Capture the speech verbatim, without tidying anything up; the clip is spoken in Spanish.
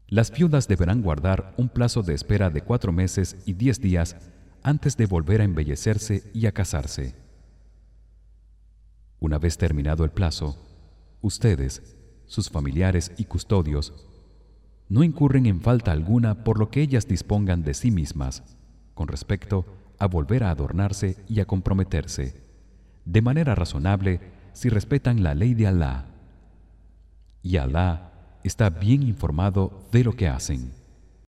Las viudas deberán guardar un plazo de espera de cuatro meses y diez días antes de volver a embellecerse y a casarse. Una vez terminado el plazo, ustedes, sus familiares y custodios, no incurren en falta alguna por lo que ellas dispongan de sí mismas con respecto a volver a adornarse y a comprometerse, de manera razonable si respetan la ley de Alá. Y Alá está bien informado de lo que hacen.